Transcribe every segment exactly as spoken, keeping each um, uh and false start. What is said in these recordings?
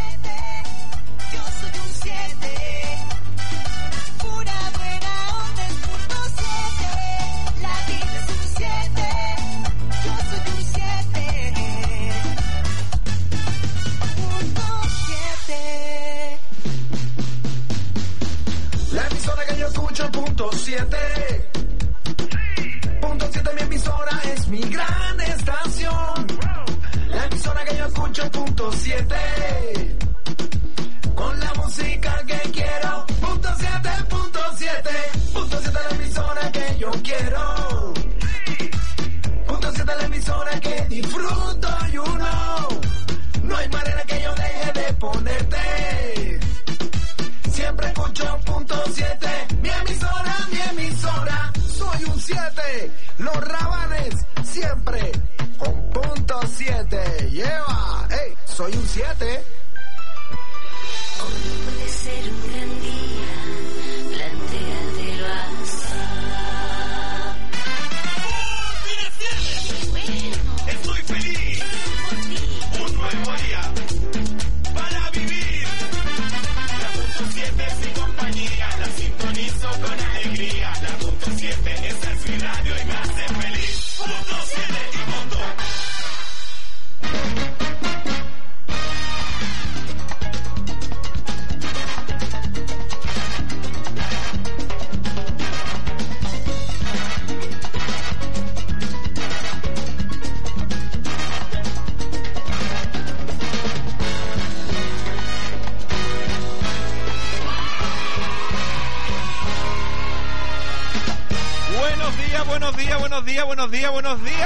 Punto siete. Punto siete, mi emisora es mi gran estación. La emisora que yo escucho, punto siete. Con la música que quiero. Punto siete, punto siete. Punto siete, la emisora que yo quiero. Punto siete, la emisora que disfruto, you know. No hay manera que yo deje de ponerte. Siempre escucho punto siete, mi emisora, mi emisora. Soy un siete, los Rabanes siempre con punto siete. Lleva, hey, soy un siete. Hoy puede ser un gran día, plantéatelo así. Bueno, estoy feliz. Un nuevo día para vivir. Sin compañía, la sintonizo con alegría. La punto siete, esa es mi radio y me hace feliz. Punto siete y punto. Buenos días, buenos días, buenos días, buenos días.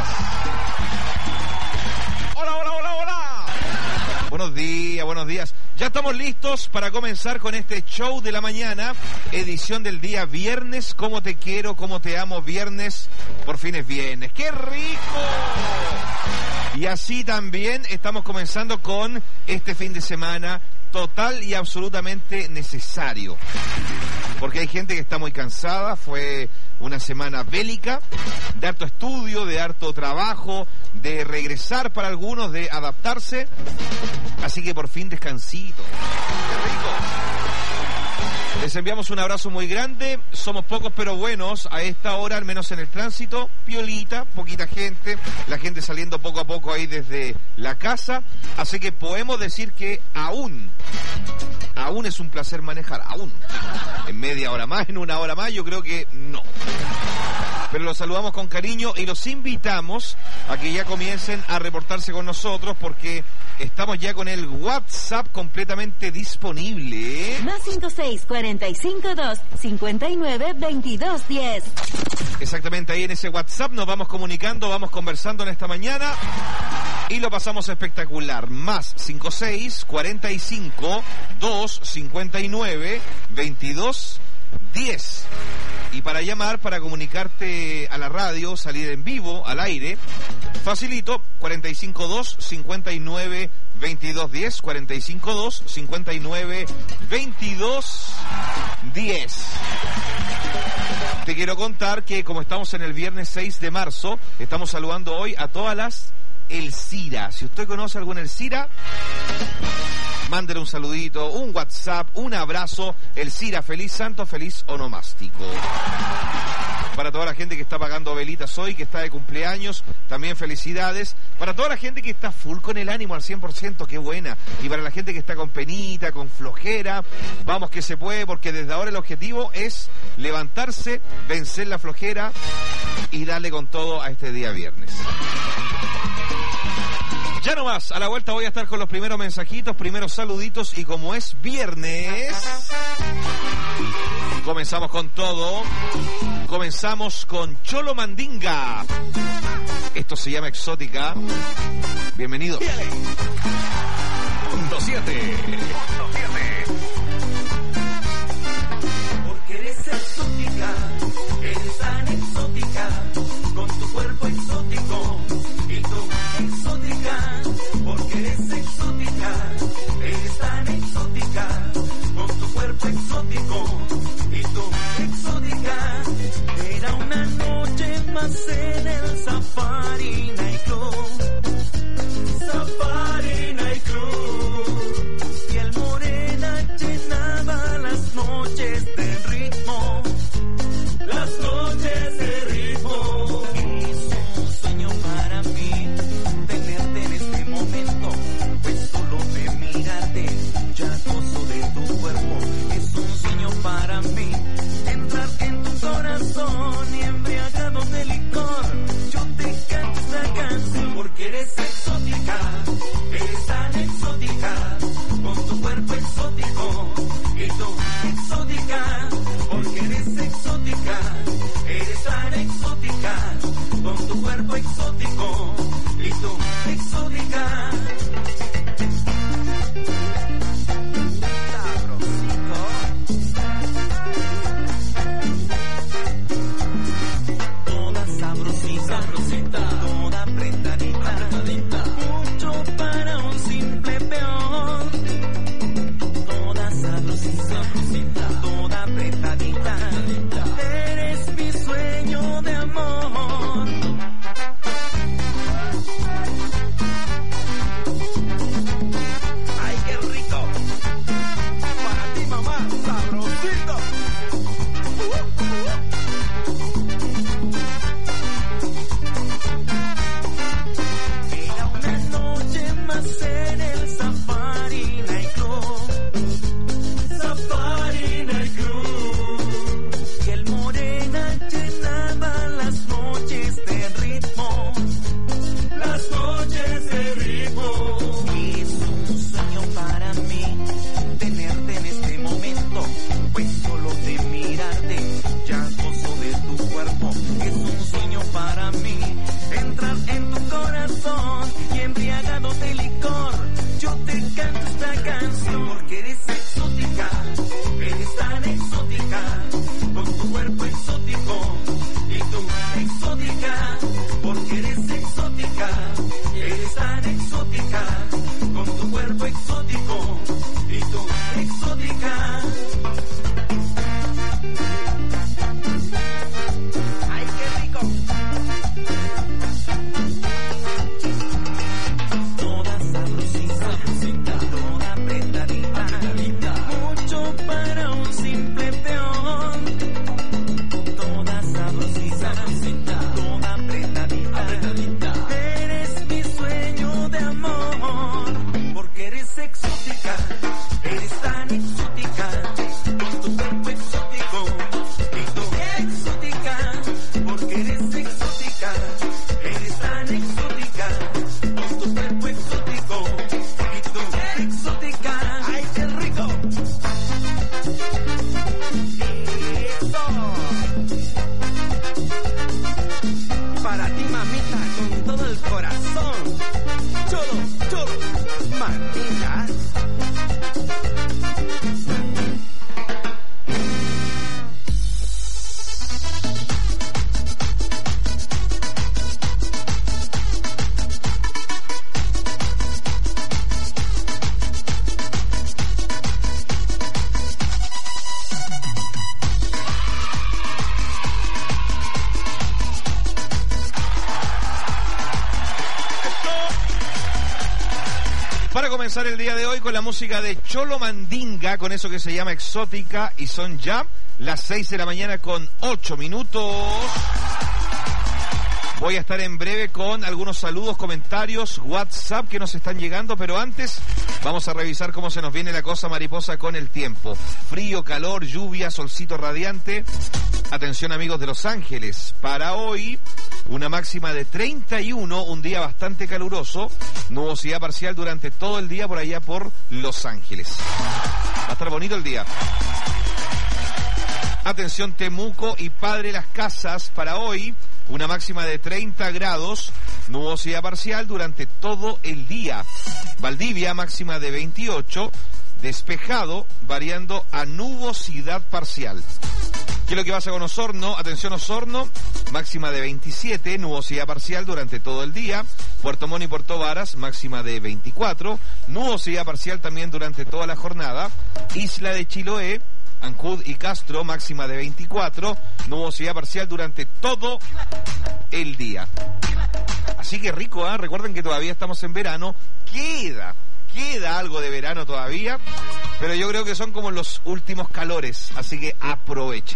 Hola, hola, hola, hola. Buenos días, buenos días. Ya estamos listos para comenzar con este show de la mañana, edición del día viernes. Cómo te quiero, cómo te amo, viernes. Por fin es viernes. ¡Qué rico! Y así también estamos comenzando con este fin de semana total y absolutamente necesario. Porque hay gente que está muy cansada, fue una semana bélica, de harto estudio, de harto trabajo, de regresar para algunos, de adaptarse. Así que por fin descansito. ¡Qué rico! Les enviamos un abrazo muy grande. Somos pocos pero buenos a esta hora, al menos en el tránsito. Piolita, poquita gente, la gente saliendo poco a poco ahí desde la casa. Así que podemos decir que aún, aún es un placer manejar, aún. En media hora más, en una hora más, yo creo que no. Pero los saludamos con cariño y los invitamos a que ya comiencen a reportarse con nosotros porque estamos ya con el WhatsApp completamente disponible. Más cinco seis, cuarenta y cinco, dos, cincuenta y nueve, veintidós, diez. Exactamente, ahí en ese WhatsApp nos vamos comunicando, vamos conversando en esta mañana y lo pasamos espectacular. Más cinco seis, cuarenta y cinco, dos, cincuenta y nueve, veintidós, diez. Y para llamar, para comunicarte a la radio, salir en vivo, al aire, facilito, cuarenta y cinco dos, cincuenta y nueve, veintidós, diez, cuarenta y cinco dos, cincuenta y nueve, veintidós, diez. Te quiero contar que como estamos en el viernes seis de marzo, estamos saludando hoy a todas las Elcira. Si usted conoce a alguna Elcira, mándele un saludito, un WhatsApp, un abrazo. Elcira, feliz santo, feliz onomástico. Para toda la gente que está pagando velitas hoy, que está de cumpleaños, también felicidades. Para toda la gente que está full con el ánimo al cien por ciento, qué buena. Y para la gente que está con penita, con flojera, vamos que se puede, porque desde ahora el objetivo es levantarse, vencer la flojera y darle con todo a este día viernes. Ya nomás, a la vuelta voy a estar con los primeros mensajitos, primeros saluditos, y como es viernes, comenzamos con todo. Comenzamos con Cholo Mandinga. Esto se llama Exótica. Bienvenidos. Punto siete. Punto siete. Porque eres exótica, eres tan exótica, con tu cuerpo exótico y tu exótica. Porque eres exótica, eres tan exótica, con tu cuerpo exótico y tu exótica. Era una noche más en el Safari Night Club, Safari Night Club. cuerpo exótico y tú exótica. Toda sabrosita, sabrosita, toda apretadita, apretadita, mucho para un simple peón. Toda sabrosita, sabrosita, toda apretadita, apretadita, eres mi sueño de amor. Ay, qué rico. Para ti, mamá, sabrosito. Era una noche más en el Safari Night Club. Safari Night Club. Que el morena llenaba las noches de ritmo. Las noches de ritmo. Es un sueño para mí tenerte en este momento, pues solo de mirarte ya gozo de tu cuerpo. Es un sueño para mí entrar en tu corazón y embriagado de licor yo te canto esta canción, porque eres exótica, eres tan exótica, con tu cuerpo exótico y tú exótica, porque eres exótica, eres tan exótica, con tu cuerpo exótico y tú exótica. ¡Ay, qué rico! Toda sabrosita, sabrosita, toda apretadita, apretadita, mucho para un simple peón. Toda sabrosita, sabrosita, toda apretadita, apretadita, eres mi sueño de amor, porque eres exótica, eres tan exótica, con tu cuerpo exótico y tú exótica, porque eres exótica, eres tan exótica, con tu cuerpo exótico y tú exótica. ¡Ay, qué rico! ¡Eso! Para ti, mamita, con todo el corazón. Cholo, cholo, mamita. Para comenzar el día de hoy con la música de Cholo Mandinga, con eso que se llama Exótica, y son ya las seis de la mañana con ocho minutos. Voy a estar en breve con algunos saludos, comentarios, WhatsApp que nos están llegando, pero antes vamos a revisar cómo se nos viene la cosa mariposa con el tiempo. Frío, calor, lluvia, solcito radiante. Atención, amigos de Los Ángeles, para hoy una máxima de treinta y uno, un día bastante caluroso, nubosidad parcial durante todo el día por allá por Los Ángeles. Va a estar bonito el día. Atención, Temuco y Padre Las Casas, para hoy una máxima de treinta grados, nubosidad parcial durante todo el día. Valdivia, máxima de veintiocho, despejado, variando a nubosidad parcial. ¿Qué es lo que pasa con Osorno? Atención, Osorno, máxima de veintisiete, nubosidad parcial durante todo el día. Puerto Montt y Puerto Varas, máxima de veinticuatro, nubosidad parcial también durante toda la jornada. Isla de Chiloé, Ancud y Castro, máxima de veinticuatro, nubosidad parcial durante todo el día. Así que rico, ¿eh? Recuerden que todavía estamos en verano, queda, queda algo de verano todavía, pero yo creo que son como los últimos calores, así que aprovechen.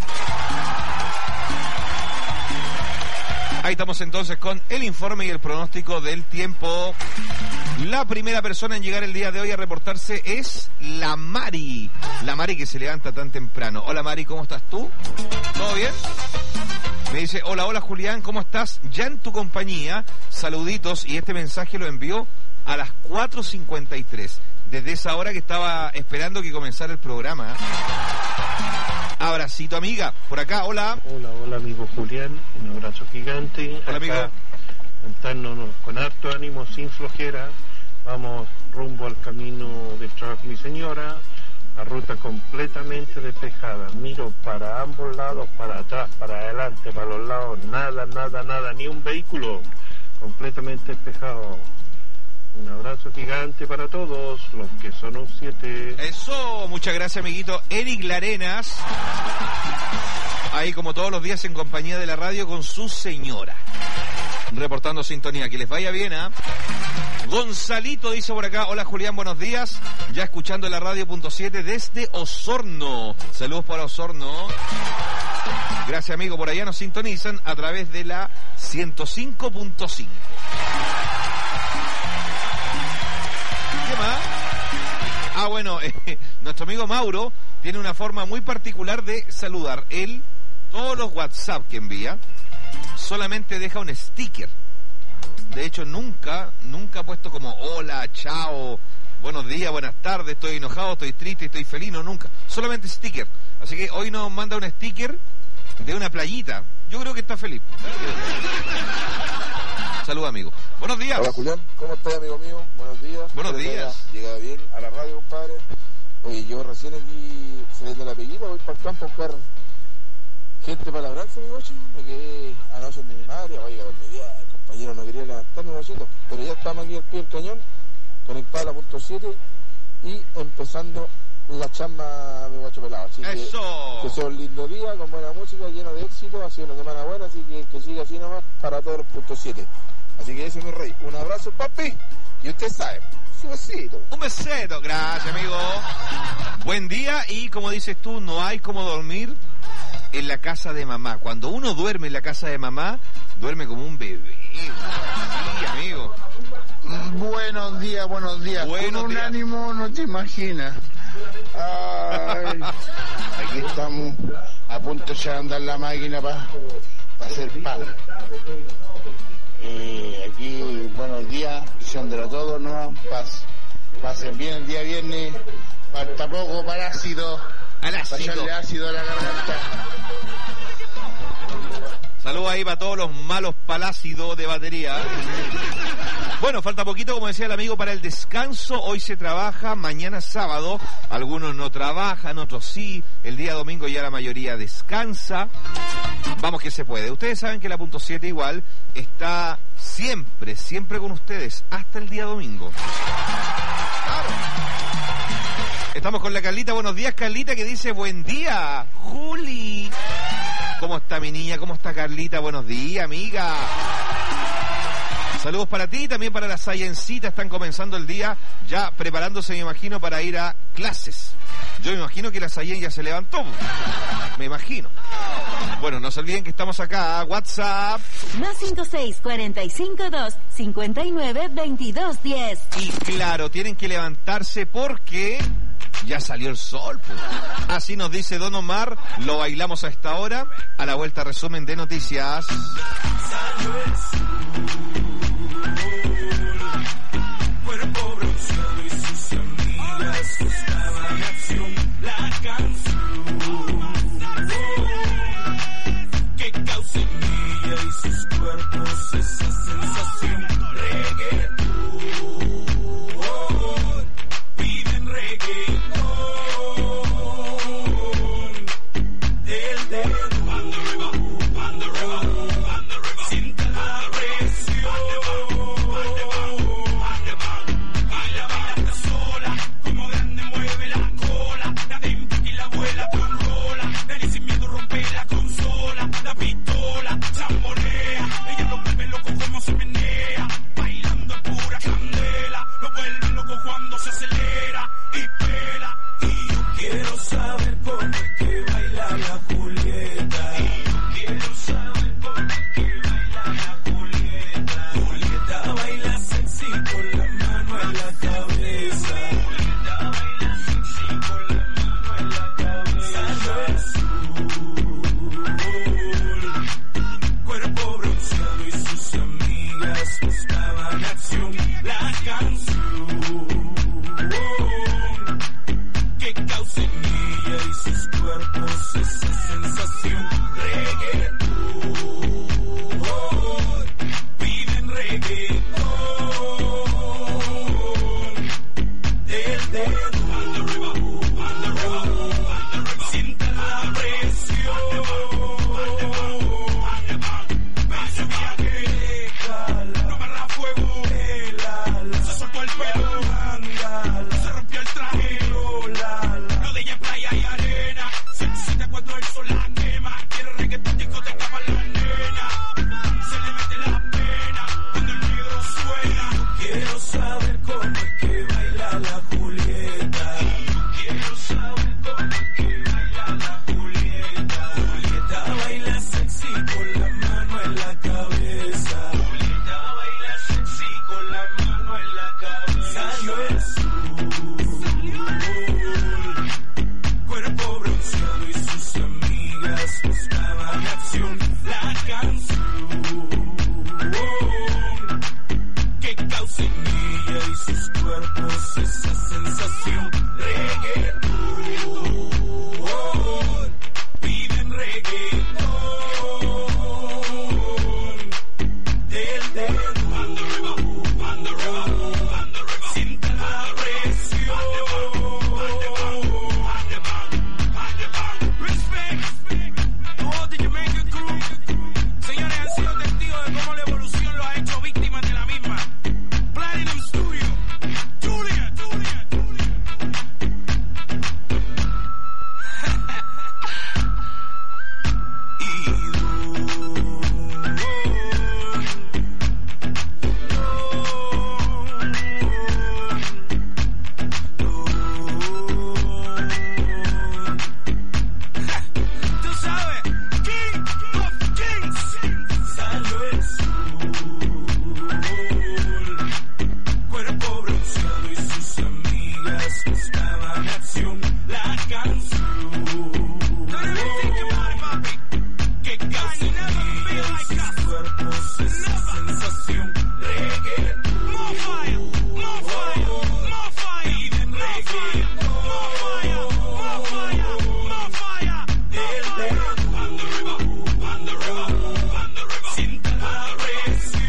Ahí estamos entonces con el informe y el pronóstico del tiempo. La primera persona en llegar el día de hoy a reportarse es la Mari. La Mari que se levanta tan temprano. Hola Mari, ¿cómo estás tú? ¿Todo bien? Me dice, hola, hola Julián, ¿cómo estás? Ya en tu compañía, saluditos, y este mensaje lo envió a las cuatro cincuenta y tres. Desde esa hora que estaba esperando que comenzara el programa. Abracito, amiga, por acá, hola. Hola, hola amigo Julián, un abrazo gigante. Hola, acá, amigo. levantarnos con harto ánimo, sin flojera. Vamos rumbo al camino del trabajo de mi señora, la ruta completamente despejada. Miro para ambos lados, para atrás, para adelante, para los lados, nada, nada, nada, ni un vehículo, completamente despejado. Un abrazo gigante para todos los que son un siete. Eso, muchas gracias, amiguito. Eric Larenas, ahí como todos los días en compañía de la radio con su señora, reportando sintonía. Que les vaya bien, ¿ah? ¿eh? Gonzalito dice por acá: hola Julián, buenos días. Ya escuchando la radio punto siete desde Osorno. Saludos para Osorno. Gracias, amigo. Por allá nos sintonizan a través de la ciento cinco punto cinco. ¿Qué más? Ah, bueno, eh, nuestro amigo Mauro tiene una forma muy particular de saludar. Él, todos los WhatsApp que envía, solamente deja un sticker. De hecho, nunca, nunca ha puesto como hola, chao, buenos días, buenas tardes, estoy enojado, estoy triste, estoy feliz, no, nunca. Solamente sticker. Así que hoy nos manda un sticker de una playita. Yo creo que está feliz. Saludos, amigo. Buenos días. Hola, Julián. ¿Cómo estás, amigo mío? Buenos días. Buenos días. Llegado bien a la radio, compadre. Oye, yo recién aquí saliendo de la peguita, voy para el campo a buscar gente para labranza, mi guacho. Me quedé anoche de mi madre. Oiga, dormí bien, compañero, no quería levantarme, guachito. Pero ya estamos aquí al pie del cañón, conectado a la punto siete y empezando la chamba, mi guacho pelado. Así Eso. Que, que sea un lindo día, con buena música, lleno de éxito. Ha sido una semana buena, así que que siga así nomás para todos los puntos siete. Así que ese es mi rey. Un abrazo, papi. Y usted sabe, su besito. Un besito. Gracias, amigo. Buen día. Y como dices tú, no hay como dormir en la casa de mamá. Cuando uno duerme en la casa de mamá, duerme como un bebé. Sí, amigo. Buenos días, buenos días. Buenos Con un días. ánimo no te imaginas. Ay, aquí estamos a punto de echar a andar la máquina para pa hacer pan. Eh, aquí, buenos días, diciéndolo todo, ¿no? Pas, pasen bien el día viernes, falta poco para ácido, Al para ácido. echarle ácido a la garganta. Saludos ahí para todos los malos palácidos de batería. Bueno, falta poquito, como decía el amigo, para el descanso. Hoy se trabaja, mañana sábado. Algunos no trabajan, otros sí. El día domingo ya la mayoría descansa. Vamos que se puede. Ustedes saben que la punto siete igual está siempre, siempre con ustedes, hasta el día domingo. Claro. Estamos con la Carlita. Buenos días, Carlita, que dice: buen día, Juli. ¿Cómo está mi niña? ¿Cómo está Carlita? Buenos días, amiga. Saludos para ti y también para las Sayencita. Están comenzando el día ya preparándose, me imagino, para ir a clases. Yo me imagino que la Sayen ya se levantó. Me imagino. Bueno, no se olviden que estamos acá. WhatsApp. Más cinco seis cuatro cinco dos cinco nueve veintidós diez. Y claro, tienen que levantarse porque ya salió el sol, pues. Así nos dice Don Omar. Lo bailamos a esta hora. A la vuelta, resumen de noticias. Cuerpo bronceado y sus amigas buscaban acción. La canción que causa en ella y sus cuerpos esa sensación. Reggaetón, piden reggaetón. Del dedo, siente del dedo. Siente la presión. Pensaba que déjala, no agarra fuego, helala. Se soltó el pelo, ándala. Se rompió el traje, lolala. Lo de ella es playa y arena. Se excita cuando el sol la quema. Quiere reggaetón, discoteca para la nena. Se le mete la pena cuando el negro suena. Quiero saber cómo es que baila la Julieta. Quiero saber cómo es que baila la Julieta. Julieta baila sexy con la mano en la cabeza. Julieta baila sexy con la mano en la cabeza. Salió el sol, cuerpo bronceado y sus amigas buscaban acción. La canción que causa en ella y sus cuerpos esa sensación. Reggaetón, piden reggaetón del dedo. Siente la presión. Respect to all the Jamaican crew. Señores, han sido testigos de cómo la evolución lo ha hecho víctimas de la misma. Platinum Studio, Julia, Julia, Julia. Y tú sabes, King of Kings. Salió el sol, cuerpo bronceado y sus amigas buscaban acción. La canción que causa en ella y sus cuerpos esa sensación. Reggaetón, more fire, more fire, more fire. Piden reggaetón, more fire, more fire, more fire. Del dedo, siente la presión.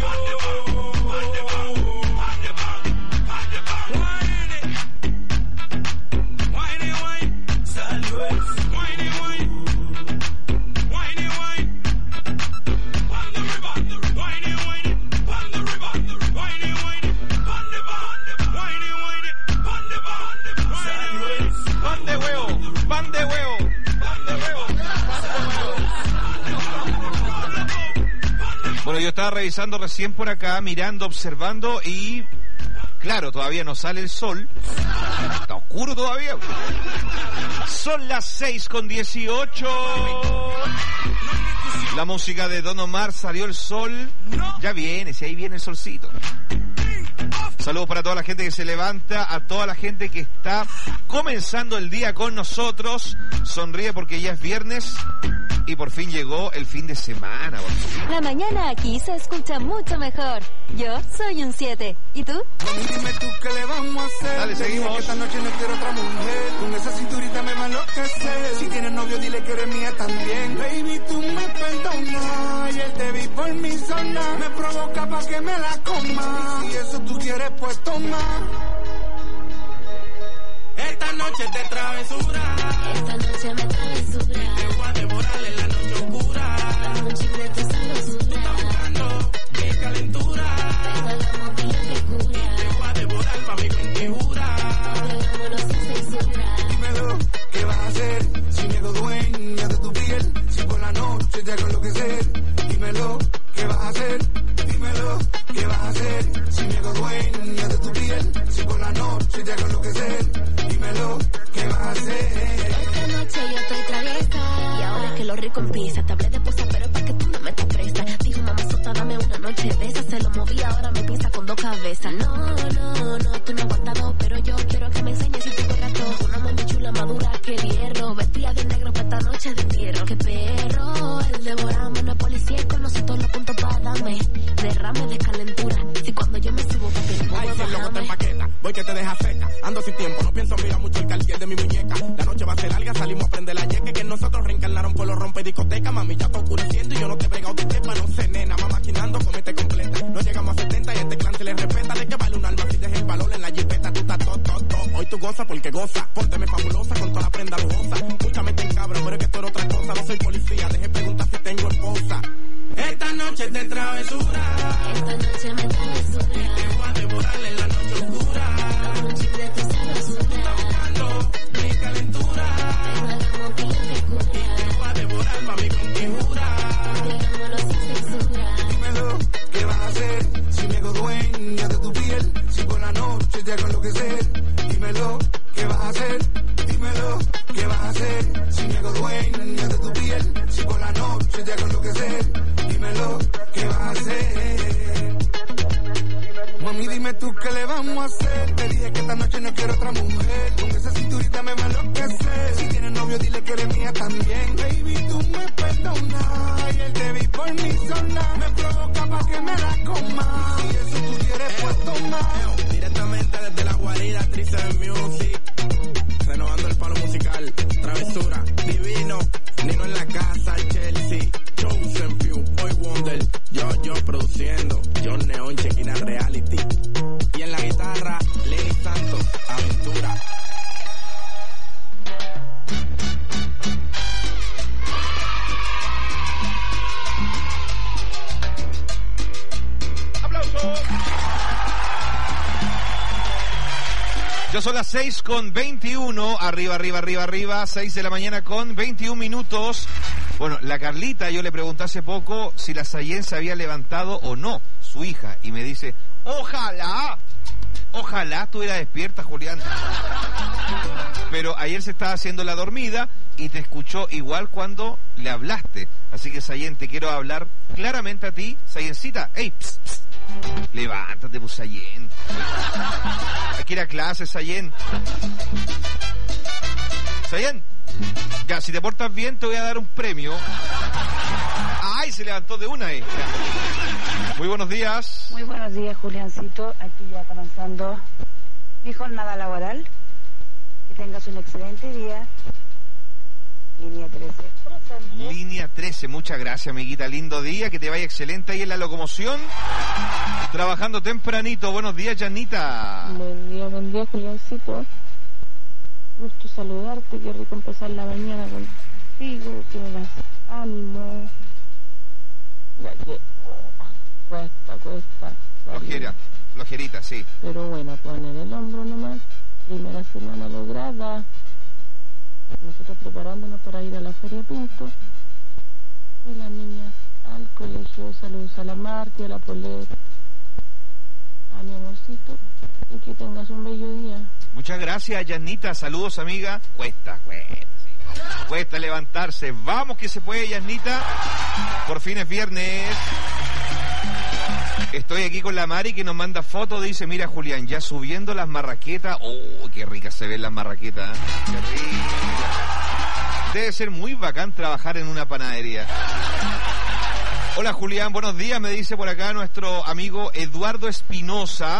Whiny, whiny, salió el whiny, whiny, whiny, whiny, whiny, whiny, whiny, whiny, salió el Pan de huevo, pan de huevo, pan de huevo. Bueno, yo estaba revisando recién por acá, mirando, observando y... Claro, todavía no sale el sol. Está oscuro todavía. Son las seis con dieciocho. La música de Don Omar, Salió el sol. Ya viene, si ahí viene el solcito. Saludos para toda la gente que se levanta, a toda la gente que está comenzando el día con nosotros. Sonríe porque ya es viernes y por fin llegó el fin de semana. La mañana aquí se escucha mucho mejor. Yo soy un siete. ¿Y tú? Dime tú qué le vamos a hacer. Dale, seguimos. Que esta noche no quiero otra mujer. Con esa cinturita me va a enloquecer. Si tienes novio dile que eres mía también. Baby, tú me perdonas. Ayer te vi por mi zona. Me provoca pa' que me la coma. Si eso tú quieres pues toma. Esta noche te travesura. Esta noche me travesura. Te voy a devorar en la noche oscura. Dame un chicle de sabrosura. Buscando mi calentura. Hagamos bien de cura. Te voy a devorar mami con figura. Hagámoslo sin censura. Dímelo, ¿qué vas a hacer? Si me hago dueña de tu piel, si por la noche te hago enloquecer. Dímelo, ¿qué vas a hacer? Dímelo, ¿qué vas a hacer? Si me hago dueña de tu piel, si por la noche te hago enloquecer. Dímelo, ¿qué vas a hacer? Esta noche yo estoy traviesa. Y ahora es que lo rico empieza. Te hablé de posa, pero es para que tú no me te presta. Dijo mamá sota, dame una noche de esa. Se lo moví, ahora me piensa con dos cabezas. No, no, no, tú no aguantas dos, pero yo quiero que me enseñes si tú corras todo. Una mami chula madura que el hierro. Vestida de negro para esta noche de entierro. Qué perro, el devorame no es policía y conoce todos los puntos para darme. Derrame de calentura. Si cuando yo me subo, papi, no Ay, puedo si el loco te bajarme. empaqueta, voy que te deja seca. Ando sin tiempo, no pienso mirar mucho el cartier de mi muñeca. La noche va a ser larga, salimos a prender la yeque. Que nosotros reencarnaron por los rompe discoteca. Mami, ya está oscureciendo y yo no te he pegado de tepa. No sé, nena, mamá maquinando, comete completa. No llegamos estamos a setenta y este clan se le respeta. ¿De qué vale un alma si dejes el valor en la jipeta? Tú estás todo, todo, todo. Hoy tú goza porque goza. Pónteme fabulosa con toda la prenda lujosa. Mucha mente en cabra, pero es que esto era otra cosa. No soy policía, deje preguntar si tengo esposa. Esta noche te travesura. Esta noche me travesura. Te voy a devorar en la noche oscura. Con un chip de tu sabrosura. Buscando mi calentura. Ven, hagamos pila de cura. Te voy a devorar, mami, con figura. Digámoslo sin censura. Dímelo, ¿qué vas a hacer? Si me hago dueña de tu piel, si por la noche te hago enloquecer. Dímelo, ¿qué vas a hacer? Dímelo, ¿qué vas a hacer? Si me hago dueña de tu piel, si por la noche te hago enloquecer. Dímelo, ¿qué vas a hacer? Mami, dime tú qué le vamos a hacer. Te dije que esta noche no quiero otra mujer. Con esa cinturita me va a enloquecer. Si tienes novio, dile que eres mía también. Baby, tú me perdonas. Y el te vi por mi zona me provoca pa' que me la coma. Si eso tú quieres, pues toma. Directamente desde la guarida, Tristan Music. Renovando el palo musical. Travesura, divino. Nino en la casa, Chelsea. Chosen Few, Boy Wonder. Yo, yo produciendo. John Neon, Chequina Reality. Y en la guitarra, Ley Santos, Aventura. ¡Aplausos! Ya son las seis con veintiuno, arriba, arriba, arriba, arriba, seis de la mañana con veintiún minutos. Bueno, la Carlita, yo le pregunté hace poco si la Sayen se había levantado o no, su hija, y me dice, ojalá, ojalá estuviera despierta, Julián. Pero ayer se estaba haciendo la dormida y te escuchó igual cuando le hablaste. Así que, Sayen, te quiero hablar claramente a ti, Sayencita. ¡Ey! Pss, pss. Levántate, pues, Sayen. Hay que ir a clase, Sayen. Sayen, ya, si te portas bien te voy a dar un premio. ¡Ay! Se levantó de una, eh. Muy buenos días. Muy buenos días, Juliancito. Aquí ya comenzando mi jornada laboral. Que tengas un excelente día. Línea trece. Presente. Línea trece, muchas gracias, amiguita. Lindo día, que te vaya excelente ahí en la locomoción. Trabajando tempranito. Buenos días, Janita. Buen día, buen día, Juliancito. Gusto saludarte, qué rico empezar la mañana contigo, que me das ánimo. Ya que oh, cuesta, cuesta. Flojera, flojerita, sí. Pero bueno, poner el hombro nomás. Primera semana lograda. Nosotros preparándonos para ir a la Feria Pinto. Y las niñas al colegio. Saludos a la Marti, a la Polet, a mi amorcito. Y que tengas un bello día. Muchas gracias, Yanita. Saludos, amiga. Cuesta, cuesta, sí. Cuesta levantarse. Vamos que se puede, Yanita. Por fin es viernes. Estoy aquí con la Mari que nos manda fotos. Dice, mira, Julián, ya subiendo las marraquetas. Oh, qué ricas se ven las marraquetas. Qué rica. Debe ser muy bacán trabajar en una panadería. Hola, Julián, buenos días. Me dice por acá nuestro amigo Eduardo Espinosa.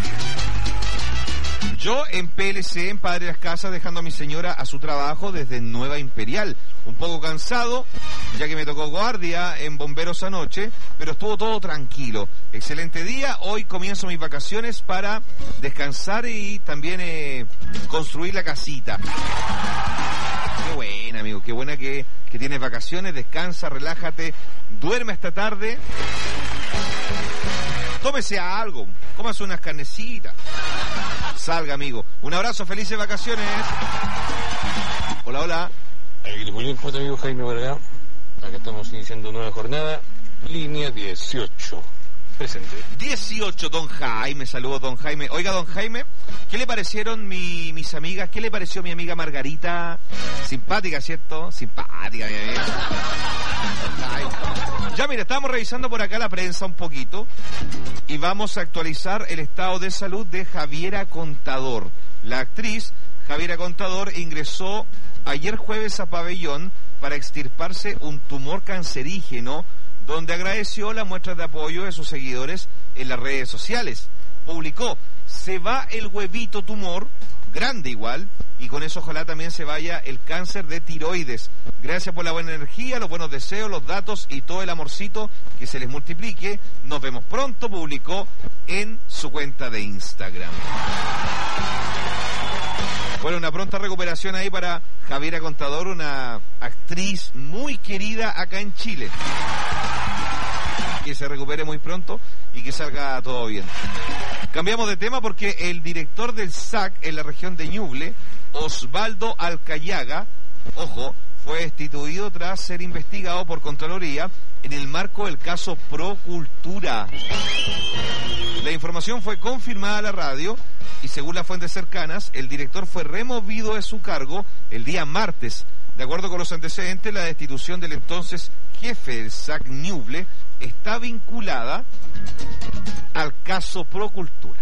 Yo en P L C, en Padre Las Casas, dejando a mi señora a su trabajo desde Nueva Imperial. Un poco cansado, ya que me tocó guardia en Bomberos anoche, pero estuvo todo tranquilo. Excelente día. Hoy comienzo mis vacaciones para descansar y también eh, construir la casita. Qué buena, amigo. Qué buena que, que tienes vacaciones. Descansa, relájate, duerme esta tarde. Tómese algo, cómase unas carnecitas. Salga, amigo. Un abrazo, felices vacaciones. Hola, hola. Agricultor, ¿cómo está, amigo Jaime Vargas? Acá estamos iniciando nueva jornada. Línea dieciocho. Presente. dieciocho, don Jaime. Saludos, don Jaime. Oiga, don Jaime, ¿qué le parecieron mi, mis amigas? ¿Qué le pareció mi amiga Margarita? Simpática, ¿cierto? Simpática, mi amiga. Ya, mira, estábamos revisando por acá la prensa un poquito y vamos a actualizar el estado de salud de Javiera Contador. La actriz Javiera Contador ingresó ayer jueves a Pabellón para extirparse un tumor cancerígeno, donde agradeció la muestra de apoyo de sus seguidores en las redes sociales. Publicó, se va el huevito tumor, grande igual, y con eso ojalá también se vaya el cáncer de tiroides. Gracias por la buena energía, los buenos deseos, los datos y todo el amorcito, que se les multiplique. Nos vemos pronto, publicó en su cuenta de Instagram. Bueno, una pronta recuperación ahí para Javiera Contador, una actriz muy querida acá en Chile. Que se recupere muy pronto y que salga todo bien. Cambiamos de tema porque el director del S A C en la región de Ñuble, Osvaldo Alcayaga, ojo, fue destituido tras ser investigado por Contraloría en el marco del caso Procultura. La información fue confirmada a la radio y según las fuentes cercanas, el director fue removido de su cargo el día martes. De acuerdo con los antecedentes, la destitución del entonces jefe del S A C Ñuble está vinculada al caso Procultura.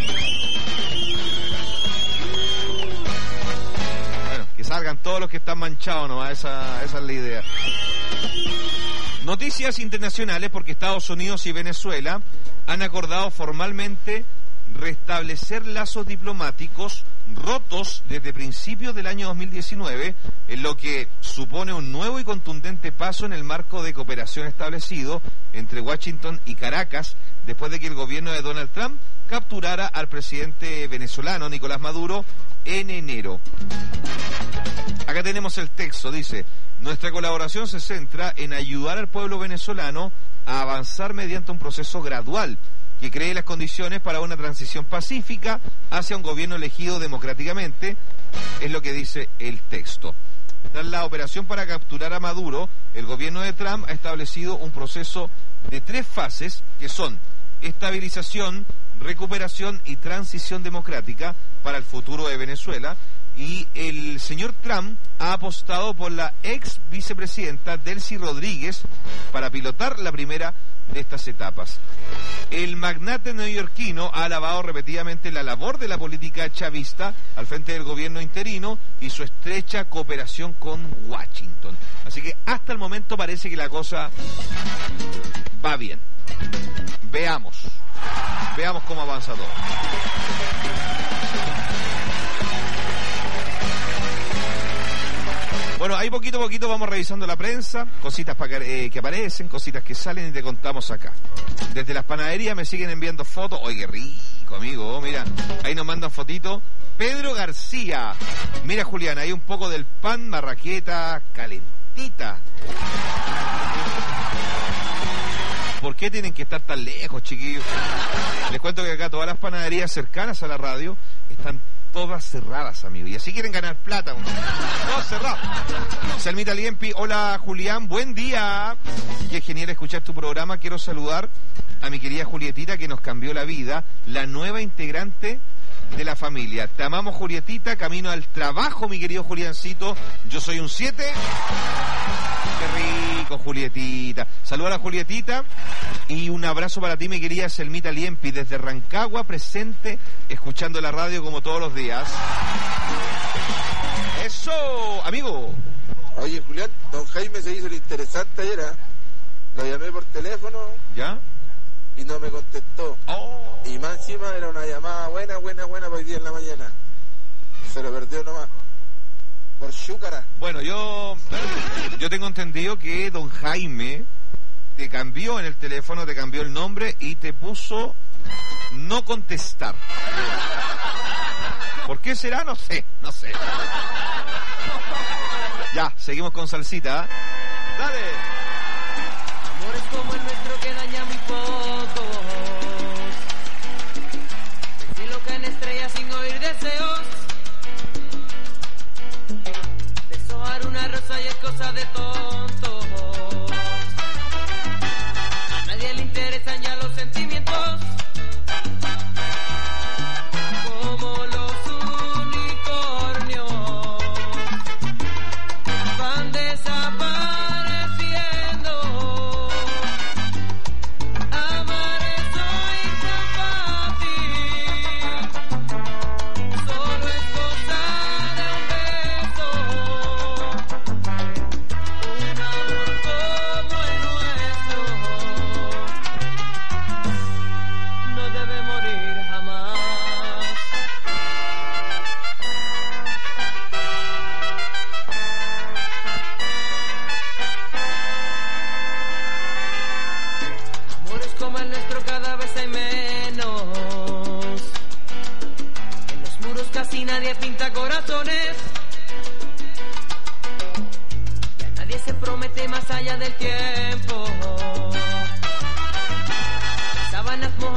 Bueno, que salgan todos los que están manchados, ¿no? Esa, esa es la idea. Noticias internacionales, porque Estados Unidos y Venezuela han acordado formalmente restablecer lazos diplomáticos rotos desde principios del año dos mil diecinueve, en lo que supone un nuevo y contundente paso en el marco de cooperación establecido entre Washington y Caracas, después de que el gobierno de Donald Trump capturara al presidente venezolano Nicolás Maduro en enero. Acá tenemos el texto, dice: nuestra colaboración se centra en ayudar al pueblo venezolano a avanzar mediante un proceso gradual que cree las condiciones para una transición pacífica hacia un gobierno elegido democráticamente, es lo que dice el texto. Tras la operación para capturar a Maduro, el gobierno de Trump ha establecido un proceso de tres fases que son estabilización, recuperación y transición democrática para el futuro de Venezuela, y el señor Trump ha apostado por la ex vicepresidenta Delcy Rodríguez para pilotar la primera de estas etapas. El magnate neoyorquino ha alabado repetidamente la labor de la política chavista al frente del gobierno interino y su estrecha cooperación con Washington. Así que hasta el momento parece que la cosa va bien. Veamos, veamos cómo avanza todo. Bueno, ahí poquito a poquito vamos revisando la prensa, cositas pa que, eh, que aparecen, cositas que salen y te contamos acá. Desde las panaderías me siguen enviando fotos. ¡Oye, qué rico, amigo! Mira, ahí nos mandan fotito. Pedro García. Mira, Julián, hay un poco del pan marraqueta calentita. ¿Por qué tienen que estar tan lejos, chiquillos? Les cuento que acá todas las panaderías cercanas a la radio están todas cerradas, amigo. Y así quieren ganar plata. Todas cerradas. Salmita Liempi, hola Julián, buen día. Qué genial escuchar tu programa. Quiero saludar a mi querida Julietita, que nos cambió la vida, la nueva integrante de la familia. Te amamos, Julietita. Camino al trabajo, mi querido Juliancito. Yo soy un siete. Qué rico, Julietita. Saluda a la Julietita y un abrazo para ti, mi querida Selmita Liempi, desde Rancagua, presente, escuchando la radio como todos los días. Eso, amigo. Oye, Julián, don Jaime se hizo lo interesante ayer, ¿eh? Lo llamé por teléfono. ¿Ya? Y no me contestó. Oh. Y más encima era una llamada buena, buena, buena para hoy día en la mañana. Se lo perdió nomás. Por chúcara. Bueno, yo yo tengo entendido que don Jaime te cambió en el teléfono, te cambió el nombre y te puso no contestar. ¿Por qué será? No sé, no sé. Ya, seguimos con salsita. Dale. Amores como el nuestro que daña muy poco. El cielo cae en estrellas sin oír deseos. Deshojar una rosa y es cosa de tontos. A nadie le interesan ya los sentimientos. Como los unicornios van desapareciendo.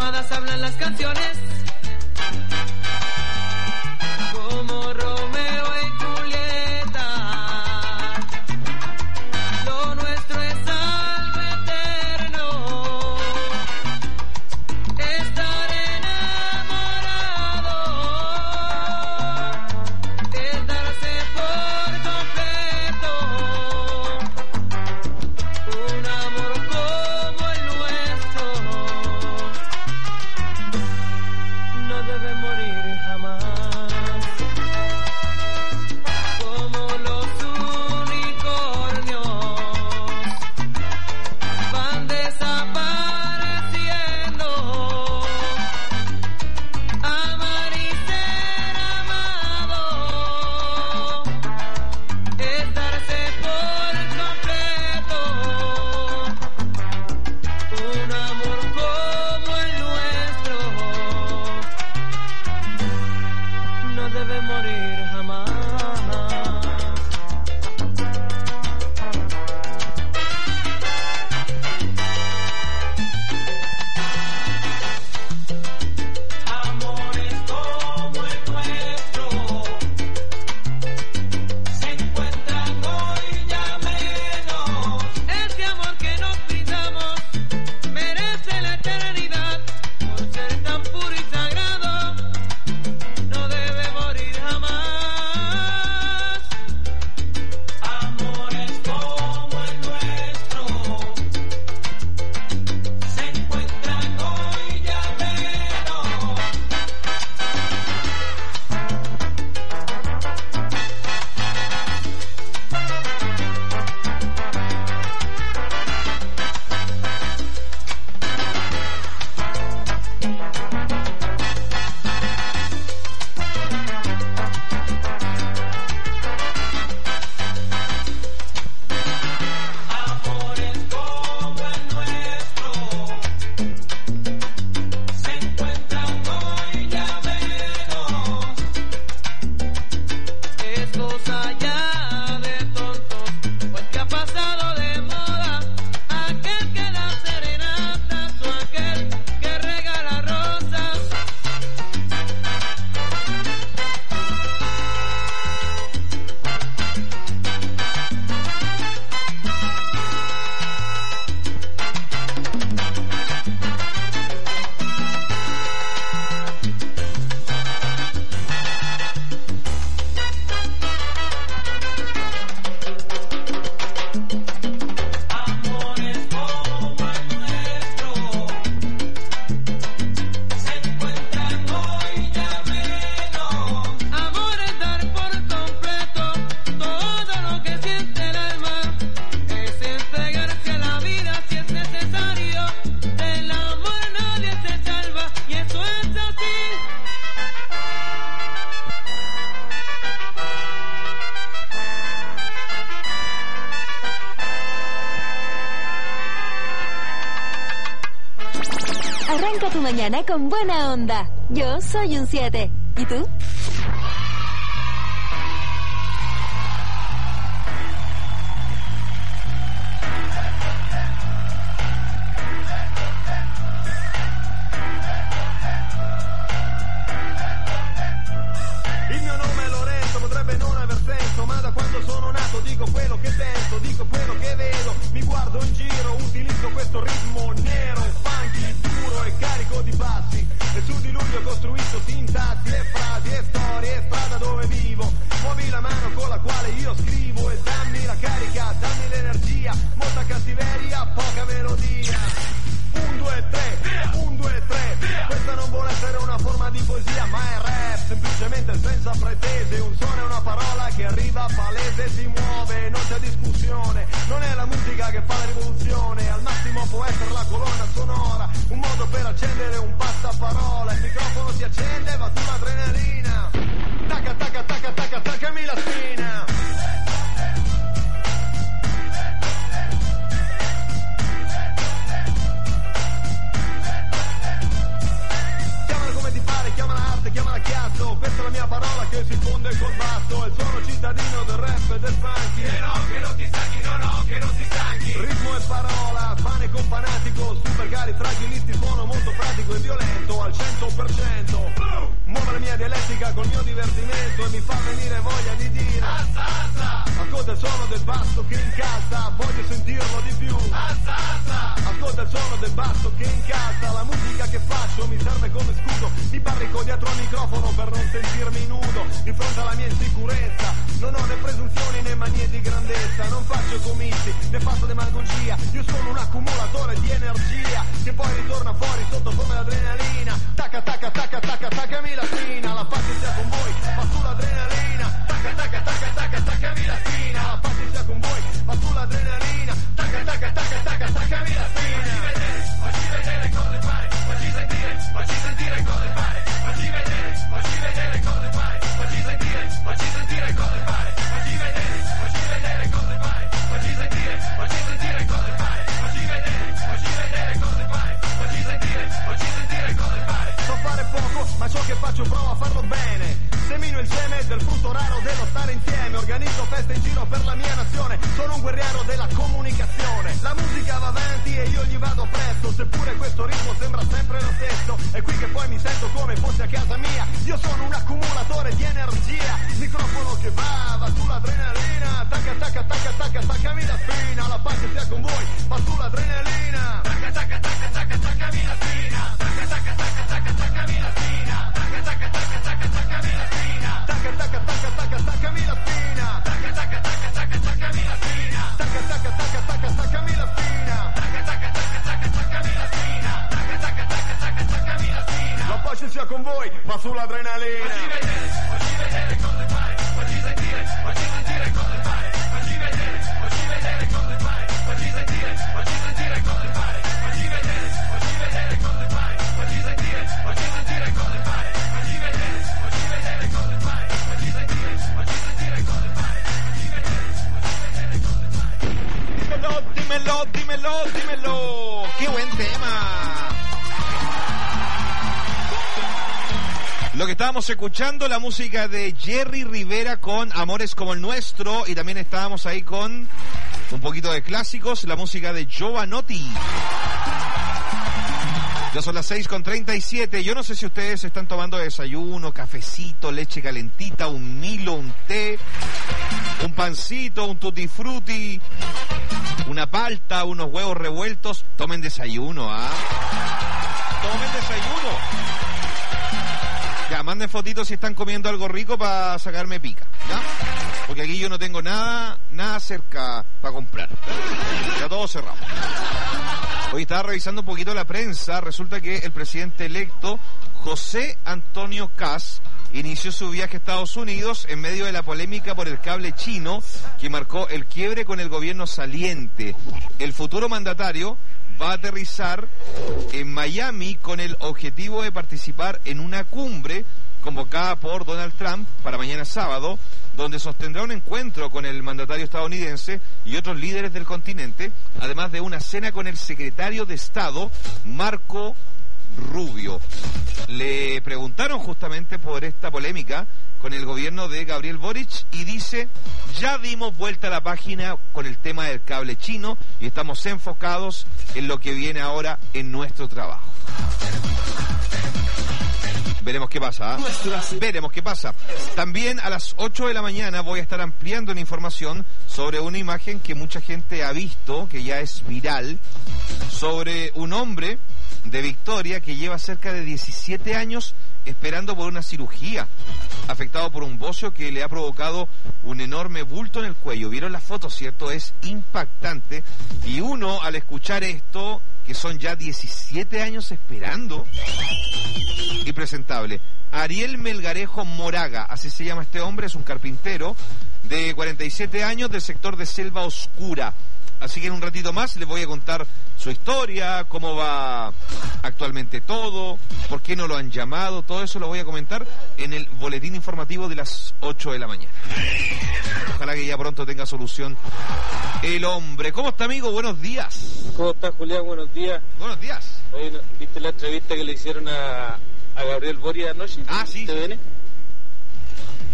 almohadas hablan las canciones. Como Romeo y Julieta. Lo nuestro es algo eterno. Estar enamorado es darse por completo. Un amor como el nuestro no debe morir jamás. Como los unicornios van desapareciendo. Amar y ser amado es darse por completo. Un amor como el nuestro no debe morir jamás. Amores como el nuestro se encuentran hoy ya menos. Este amor que nos brindamos merece la eternidad por ser tan puro y sagrado. No debe morir jamás. Amores como el nuestro se encuentran hoy ya menos. Amores como el nuestro se encuentran hoy ya menos. Es cosa ya de tontos, pues que ha pasado de moda aquel que da serenatas o aquel que regala rosas. Amores como el nuestro se encuentran hoy ya menos. Amor es dar por completo todo lo que siente el alma. Es entregarse a la vida si es necesario. Del amor nadie se salva y eso es así. Arranca tu mañana con buena onda. Yo soy un siete. ¿Y tú? Il mio nome è Lorenzo, potrebbe non aver senso, ma da quando sono nato dico quello che penso, dico quello che vedo, mi guardo in giro, utilizzo questo ritmo nero, funky, duro e carico di bassi, e su di lui ho costruito sintassi e frasi e storie e strada dove vivo, muovi la mano con la quale io scrivo e dammi la carica, dammi l'energia, molta cattiveria, poca melodia. Un, due, tre, un, due, tre, questa non vuole essere una forma di poesia, ma è rap, semplicemente senza pretese, un suono e una parola che arriva palese, si muove, non c'è discussione, non è la musica che fa la rivoluzione, al massimo può essere la colonna sonora, un modo per accendere un passaparola, il microfono si accende, va sull'adrenalina, tacca, tacca, tacca, tacca, taccami la spina. Chiamala come ti pare, chiamala arte, chiamala chiazzo, questa è la mia mia parola che si fonde col basso, e sono cittadino del rap e del funky. Che no, che non ti stanchi, no, no, che non ti stanchi. Ritmo e parola, pane con fanatico, super cari, tranquillisti, suono molto pratico e violento al cento per cento. Muove la mia dialettica col mio divertimento e mi fa venire voglia di dire Alza, alza. Ascolta il suono del basso che incalza, voglio sentirlo di più. Alza, alza. Ascolta il suono del basso che incalza, la musica che faccio mi serve come scudo. Mi barrico dietro al microfono per non sentirmi nudo di fronte alla mia insicurezza. Non ho né presunzioni né manie di grandezza, non faccio comizi né faccio demagogia. Io sono un accumulatore di energia che poi ritorna fuori sotto come l'adrenalina. Tacca tacca tacca tacca taccami la spina, la pace sia con voi, ma sull'adrenalina. Tacca tacca tacca tacca taccami la spina, la pace sia con voi, ma sull'adrenalina. Tacca tacca tacca tacca taccami la spina. Facci vedere cosa fare, facci sentire, facci sentire cosa fare, facci vedere, facci vedere cosa fare, facci sentire, facci sentire cosa fare, facci vedere, facci vedere cosa fare, facci sentire, facci sentire cosa fare, facci vedere, facci vedere cosa fare, facci sentire, facci sentire cosa fare. So fare poco, ma ciò che faccio provo a farlo bene. Semino il seme del frutto raro dello stare insieme. Organizzo feste in giro per la mia nazione. Sono un guerriero della comunicazione. La musica va avanti e io gli vado presto. Seppure questo ritmo sembra sempre lo stesso. È qui che poi mi sento come fossi a casa mia. Io sono un accumulatore di energia. Microfono che va, va sull'adrenalina. Tacca tacca tacca tacca taccami la spina. La pace sia con voi, va sull'adrenalina. Tacca tacca tacca tacca taccami la spina. Tacca tacca tacca tacca taccami la spina. Tacca tacca tacca tacca taccami la spina. Tacca tacca tacca tacca taccami la spina. Tacca tacca tacca tacca taccami la spina. Tacca tacca tacca tacca taccami la spina. Tacca tacca tacca tacca taccami la spina. Tacca tacca tacca tacca taccami la spina. La pace sia con voi, ma sull'adrenalina. Facci vedere, facci vedere cosa fare, facci sentire, facci sentire cosa fare, facci vedere, facci vedere cosa fare, facci sentire, facci sentire cosa fare, facci vedere, facci vedere cosa fare, facci sentire, facci sentire cosa fare, facci vedere, facci vedere cosa fare, facci sentire, facci sentire cosa fare, facci vedere, facci vedere cosa fare. Dímelo, dímelo, dímelo, dímelo. ¡Qué buen tema! Lo que estábamos escuchando, la música de Jerry Rivera con Amores como el Nuestro, y también estábamos ahí con un poquito de clásicos, la música de Giovanotti. Ya son las seis con treinta y siete. Yo no sé si ustedes están tomando desayuno, cafecito, leche calentita, un Milo, un té, un pancito, un tutti frutti, una palta, unos huevos revueltos. Tomen desayuno, ¿ah? Tomen desayuno. Ya, manden fotitos si están comiendo algo rico para sacarme pica, ¿ya? Porque aquí yo no tengo nada, nada cerca para comprar. Ya todo cerrado. Hoy estaba revisando un poquito la prensa. Resulta que el presidente electo, José Antonio Kast, inició su viaje a Estados Unidos en medio de la polémica por el cable chino que marcó el quiebre con el gobierno saliente. El futuro mandatario va a aterrizar en Miami con el objetivo de participar en una cumbre convocada por Donald Trump para mañana sábado, donde sostendrá un encuentro con el mandatario estadounidense y otros líderes del continente, además de una cena con el secretario de Estado, Marco Rubio. Le preguntaron justamente por esta polémica con el gobierno de Gabriel Boric y dice: ya dimos vuelta a la página con el tema del cable chino y estamos enfocados en lo que viene ahora en nuestro trabajo. Veremos qué pasa, ¿eh? Veremos qué pasa. También a las ocho de la mañana voy a estar ampliando una información sobre una imagen que mucha gente ha visto, que ya es viral, sobre un hombre de Victoria que lleva cerca de diecisiete años esperando por una cirugía, afectado por un bocio que le ha provocado un enorme bulto en el cuello. ¿Vieron la foto, cierto? Es impactante. Y uno, al escuchar esto, que son ya diecisiete años esperando, impresentable. Ariel Melgarejo Moraga, así se llama este hombre, es un carpintero de cuarenta y siete años del sector de Selva Oscura. Así que en un ratito más les voy a contar su historia, cómo va actualmente todo, por qué no lo han llamado, todo eso lo voy a comentar en el boletín informativo de las ocho de la mañana. Ojalá que ya pronto tenga solución el hombre. ¿Cómo está, amigo? Buenos días. ¿Cómo está, Julián? Buenos días. Buenos días. Oye, ¿viste la entrevista que le hicieron a, a Gabriel Boric anoche? Ah, sí. ¿Te viene?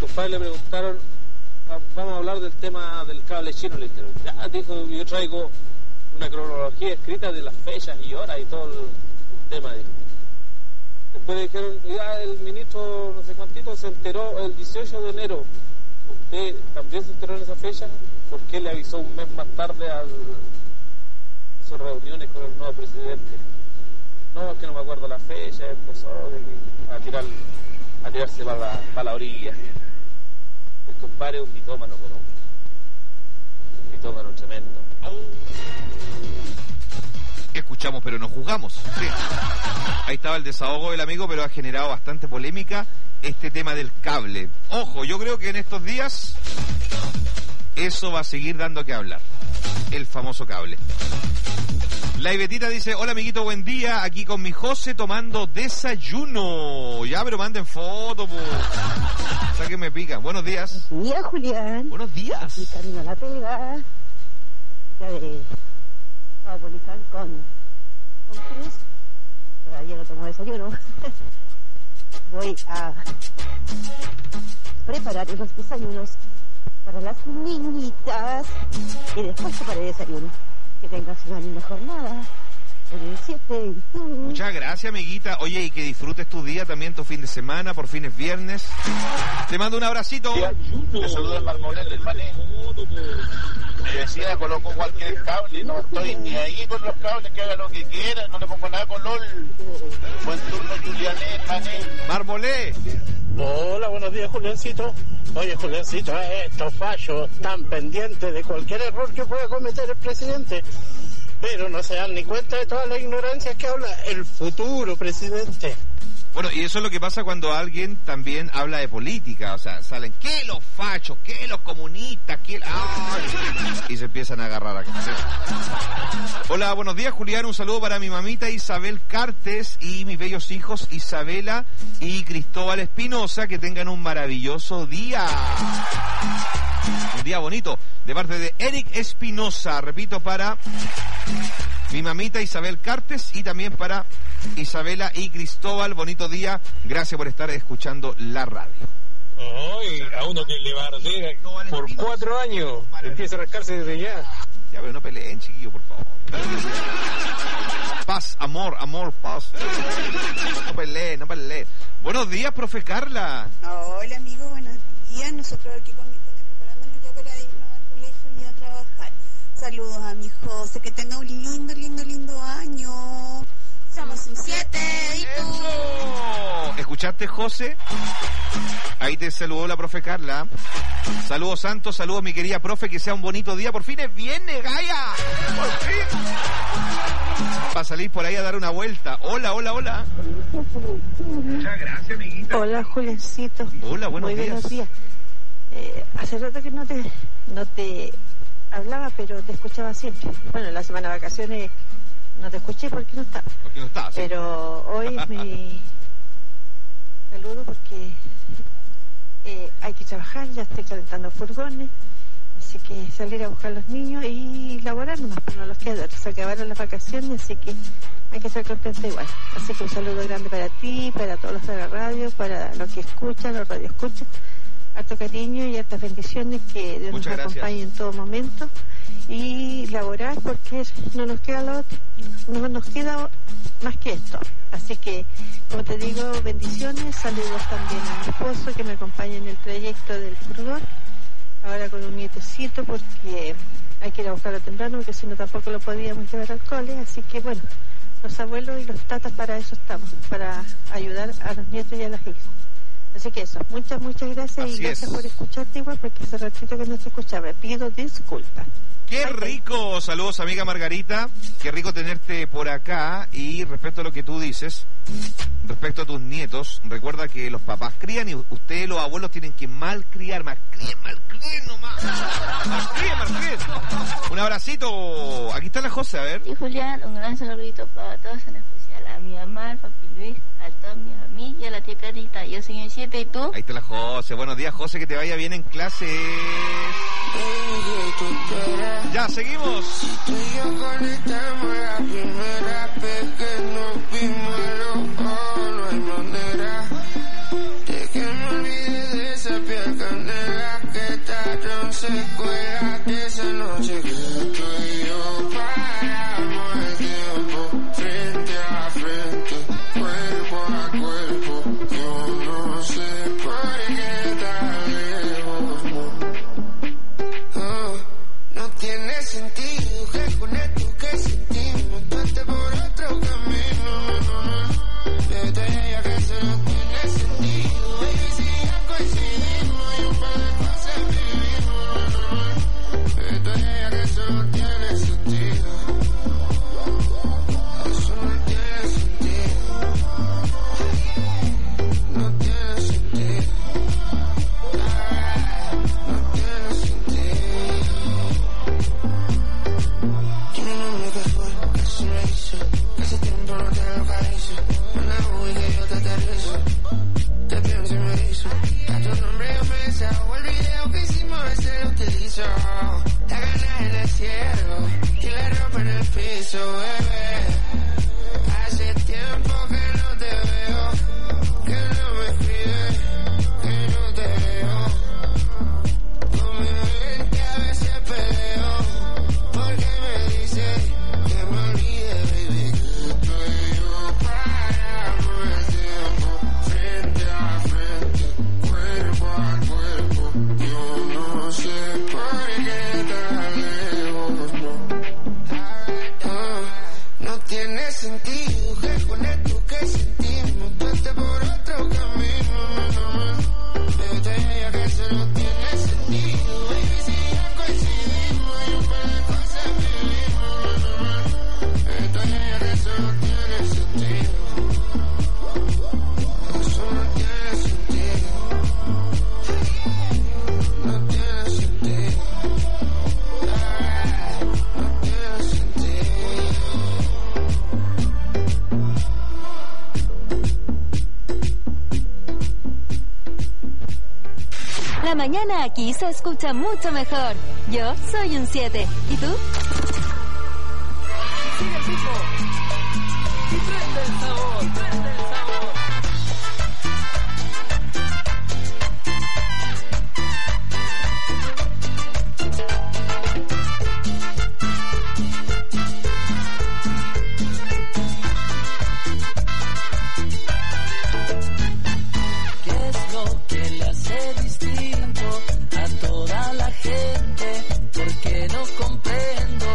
compadre le preguntaron, vamos a hablar del tema del cable chino, le dijeron. Ya, dijo, yo traigo una cronología escrita de las fechas y horas y todo el tema, dijo. Después le dijeron, ya el ministro no sé cuántito se enteró el dieciocho de enero. ¿Usted también se enteró en esa fecha? ¿Por qué le avisó un mes más tarde a sus reuniones con el nuevo presidente? No, es que no me acuerdo la fecha, empezó a tirar a tirarse para la, para la orilla. El compadre es un mitómano, pero un mitómano tremendo. Escuchamos pero no juzgamos. Sí. Ahí estaba el desahogo del amigo, pero ha generado bastante polémica este tema del cable. Ojo, yo creo que en estos días eso va a seguir dando que hablar. El famoso cable. La Ibetita dice, hola amiguito, buen día, aquí con mi José tomando desayuno. Ya, pero manden fotos, po. O sea que me pica. Buenos días. Buenos días, Julián. Buenos días. Aquí camino a la pega. Ya de Caupolicán con, con Cruz. Todavía no tomo desayuno. Voy a preparar los desayunos para las niñitas y después preparé desayuno. Que tengas una linda jornada. El siete y tú. Muchas gracias, amiguita. Oye, y que disfrutes tu día también, tu fin de semana, por fin es viernes. Te mando un abracito. Te saludo el Marmolete, el mané. Mi vecina colocó cualquier cable, no estoy ni ahí con los cables, que haga lo que quiera, no le pongo nada color. Buen turno, Julianet, mané. Marmolé. Hola, buenos días, Juliancito. Oye, Juliancito, estos fallos están pendientes de cualquier error que pueda cometer el presidente, pero no se dan ni cuenta de toda la ignorancia que habla el futuro presidente. Bueno, y eso es lo que pasa cuando alguien también habla de política, o sea, salen, ¿qué los fachos? ¿Qué los comunistas? ¿Qué? ¡Ay! Y se empiezan a agarrar acá. Hola, buenos días, Julián, un saludo para mi mamita Isabel Cartes y mis bellos hijos Isabela y Cristóbal Espinosa, que tengan un maravilloso día. Un día bonito, de parte de Eric Espinosa, repito, para mi mamita Isabel Cartes y también para Isabela y Cristóbal, bonito día, gracias por estar escuchando la radio. Ay, a uno que le bardea por cuatro años, empieza a rascarse desde ya. Ya, pero no peleen, chiquillo, por favor. Paz, amor, amor, paz. No peleen, no peleen. Buenos días, profe Carla. Hola, amigo, buenos días. Nosotros aquí con mi tele preparándonos ya para irnos al colegio y a trabajar. Saludos a mi José, que tenga un lindo, lindo, lindo año. Somos un siete y tú. ¡Eso! ¿Escuchaste, José? Ahí te saludó la profe Carla. Saludos, Santos, saludos, mi querida profe, que sea un bonito día. Por fin es viernes, Gaia. Por fin. Para salir por ahí a dar una vuelta. Hola, hola, hola. Muchas gracias, amiguita. Hola, Julencito. Hola, buenos Muy días. buenos días. Eh, hace rato que no te, no te hablaba, pero te escuchaba siempre. Bueno, en la semana de vacaciones no te escuché porque no estaba. Porque no estaba, sí. Pero hoy es mi saludo porque eh, hay que trabajar, ya estoy calentando furgones, así que salir a buscar a los niños y laborar nomás, pero no los queda. Se acabaron las vacaciones, así que hay que estar contenta igual. Así que un saludo grande para ti, para todos los de la radio, para los que escuchan, los radio escuchan. Harto cariño y hartas bendiciones, que Dios Muchas nos gracias. acompañe en todo momento y laborar, porque no nos queda lo otro, no nos queda más que esto. Así que, como te digo, bendiciones, saludos también a mi esposo que me acompaña en el trayecto del furgón, ahora con un nietecito porque hay que ir a buscarlo temprano, porque si no tampoco lo podíamos llevar al cole. Así que bueno, los abuelos y los tatas para eso estamos, para ayudar a los nietos y a las hijas. Así que eso, muchas, muchas gracias. Así y gracias es. por escucharte igual, porque hace ratito que no te escuchaba. Pido disculpas. ¡Qué rico! Saludos, amiga Margarita. Qué rico tenerte por acá. Y respecto a lo que tú dices, respecto a tus nietos, recuerda que los papás crían y ustedes, los abuelos, tienen que malcriar. Malcríen, malcríen nomás. Malcríen, malcríen. Un abracito. Aquí está la José, a ver. Y Julián, un gran saludito para todos, en especial a mi mamá, al papi Luis, a Tommy, a mí y a la tía Carita. Yo soy el siete y tú. Ahí está la José. Buenos días, José, que te vaya bien en clase. Ya, seguimos. Tú y yo conectamos la primera vez que nos vimos a los ojos, no hay manera de que me olvide de esa piel aviso. A tu nombre yo me desahogo, el video que hicimos ese lo utilizo. La gana en el cielo y la ropa en el piso, bebé. Hace tiempo que no te veo, que no me escribes, que no te veo. Con mi mente a veces peleo, porque me dice que me olvide, baby, que estoy yo paramos el tiempo, frente a frente, cuerpo a cuerpo. Yo no sé por qué tan lejos, no. Ah, no tiene sentido que con esto que sentimos vete por otro camino, no, no. Pero te diría que eso no tiene sentido, baby, si ya coincidimos y un par de cosas vivimos, no, no. Pero te diría que eso no tiene sentido. Eso no tiene sentido. No tiene sentido. Ah, no tiene sentido. La mañana aquí se escucha mucho mejor. Yo soy un siete. ¿Y tú? Sigue el tipo. Y prende el sabor, prende el sabor. ¿Qué es lo que le hace distinto a toda la gente? Porque no comprendo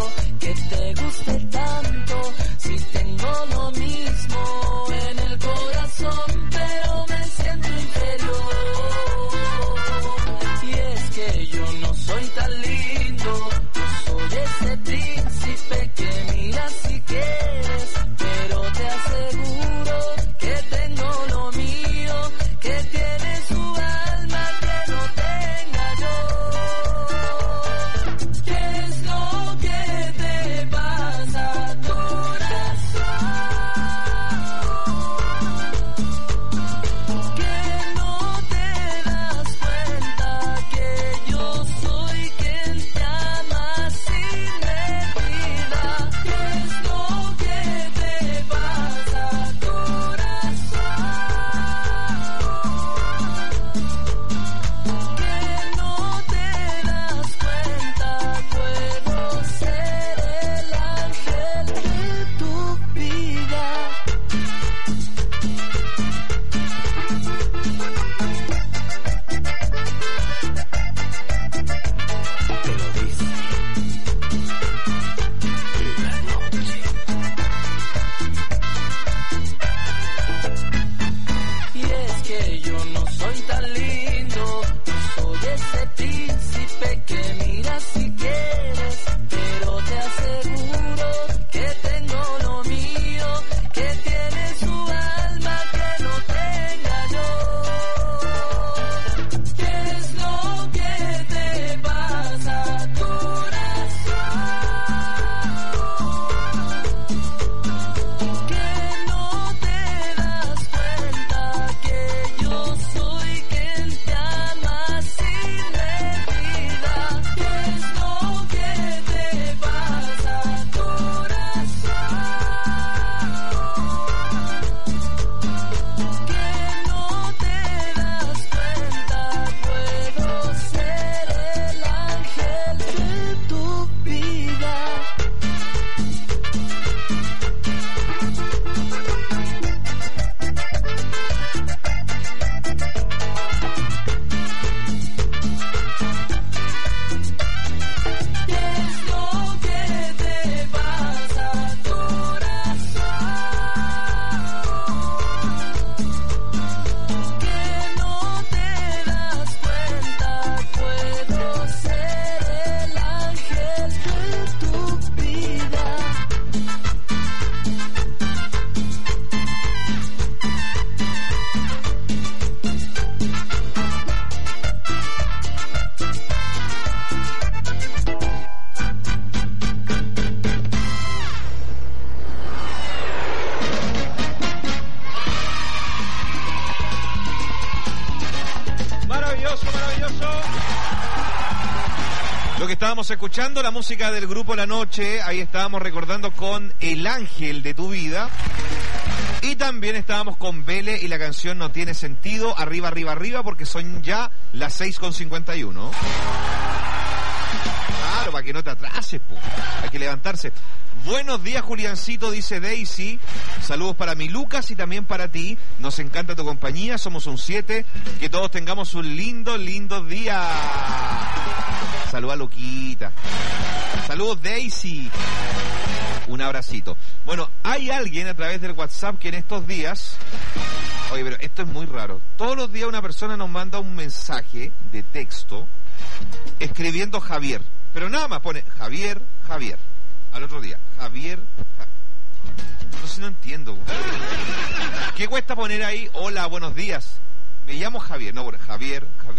estábamos escuchando la música del grupo La Noche, ahí estábamos recordando con El Ángel de tu Vida. Y también estábamos con Vele y la canción No Tiene Sentido, arriba, arriba, arriba, porque son ya las seis con cincuenta y uno. Claro, para que no te atrases, po. Hay que levantarse. Buenos días, Juliancito, dice Daisy. Saludos para mi Lucas y también para ti. Nos encanta tu compañía, somos un siete. Que todos tengamos un lindo, lindo día. Saludos a Luquita. Saludos, Daisy. Un abracito. Bueno, hay alguien a través del WhatsApp que en estos días... Oye, pero esto es muy raro. Todos los días una persona nos manda un mensaje de texto escribiendo Javier. Pero nada más pone Javier, Javier. Al otro día, Javier, ja... Entonces no entiendo. ¿Qué cuesta poner ahí, hola, buenos días? Me llamo Javier. No, bueno, Javier, Javier.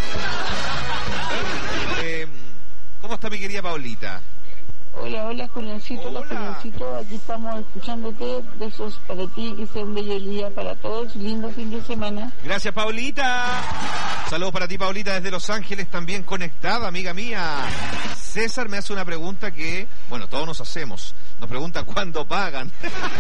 eh, ¿Cómo está mi querida Paulita? Hola, hola, Juliancito, hola, Juliancito, aquí estamos escuchándote, besos para ti, que sea un bello día para todos, lindo fin de semana. Gracias, Paulita. Saludos para ti, Paulita, desde Los Ángeles, también conectada, amiga mía. César me hace una pregunta que, bueno, todos nos hacemos. Nos pregunta cuándo pagan.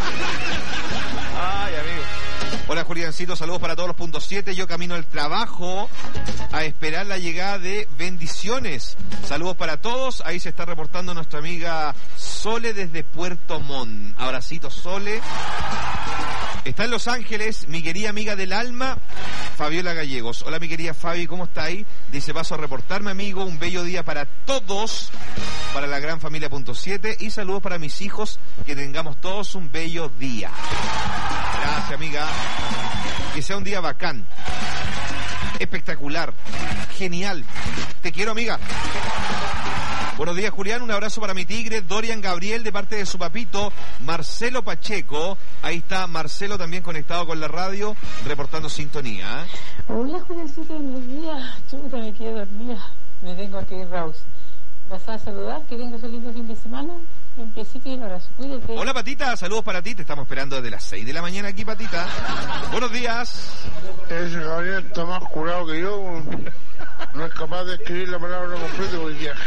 Ay, amigo. Hola, Juliancito, saludos para todos los puntos siete. Yo camino al trabajo a esperar la llegada de Bendiciones. Saludos para todos. Ahí se está reportando nuestra amiga Sole desde Puerto Montt. Abracito, Sole. Está en Los Ángeles mi querida amiga del alma, Fabiola Gallegos. Hola, mi querida Fabi, ¿cómo está ahí? Dice, paso a reportarme, amigo. Un bello día para todos, para la gran familia punto siete. Y saludos para mis hijos, que tengamos todos un bello día. Gracias, amiga. Que sea un día bacán, espectacular, genial. Te quiero, amiga. Buenos días, Julián. Un abrazo para mi tigre, Dorian Gabriel, de parte de su papito, Marcelo Pacheco. Ahí está Marcelo también conectado con la radio, reportando sintonía. Hola, Juliancito, buenos días. Chuta, me quedé dormida. Me tengo que ir, Raúl. Vas a saludar, que tengas un lindo fin de semana. Un besito y un abrazo. Cuídate. Hola, Patita. Saludos para ti. Te estamos esperando desde las seis de la mañana aquí, Patita. Buenos días. Ese Gabriel está más curado que yo. No es capaz de escribir la palabra completa porque ya...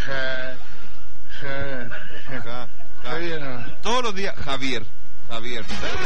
Ja, ja, ja, ja. Todos los días, Javier. Javier.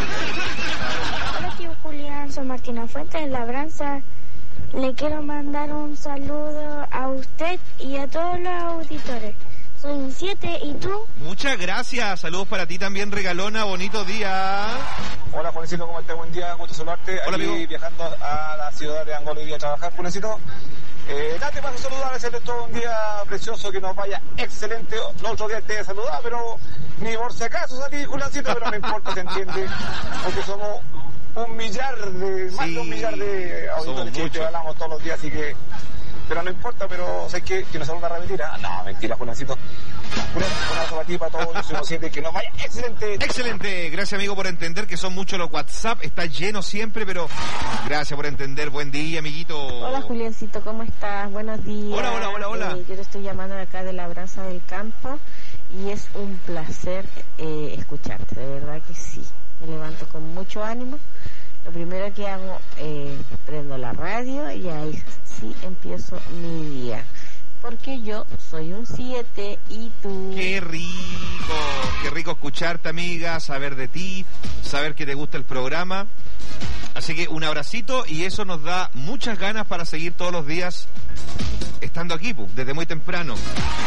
Hola, tío Julián. Soy Martina Fuentes de Labranza. Le quiero mandar un saludo a usted y a todos los auditores. Soy un siete, ¿y tú? Muchas gracias. Saludos para ti también, regalona. Bonito día. Hola, Juancito, ¿cómo estás? Buen día, gusto saludarte. Hola, aquí amigo. Viajando a la ciudad de Angola hoy día a trabajar, Juancito. Eh, nada, te paso a saludar, desearles todo un día precioso, que nos vaya excelente. Los otros días te he saludado, pero ni por si acaso salí, Juliancito, pero no importa, se entiende, porque somos un millar de, más sí, de un millar de auditores que te hablamos todos los días, así que, pero no importa, pero sé que, que nos saluda la mentira. No, mentira, Juliancito. Un abrazo para ti, para todos, somos siete, que nos vaya excelente. Excelente, gracias, amigo, por entender que son muchos los WhatsApp, está lleno siempre, pero gracias por entender. Buen día, amiguito. Hola, Juliancito, ¿cómo estás? Buenos días. Hola, hola, hola, hola. Eh, yo te estoy llamando de acá de Labranza del Campo y es un placer eh, escucharte, de verdad que sí. Me levanto con mucho ánimo. Lo primero que hago, eh, prendo la radio y ahí sí empiezo mi día. Porque yo soy un siete y tú... ¡Qué rico! ¡Qué rico escucharte, amiga! Saber de ti, saber que te gusta el programa. Así que un abracito y eso nos da muchas ganas para seguir todos los días estando aquí, pues, desde muy temprano.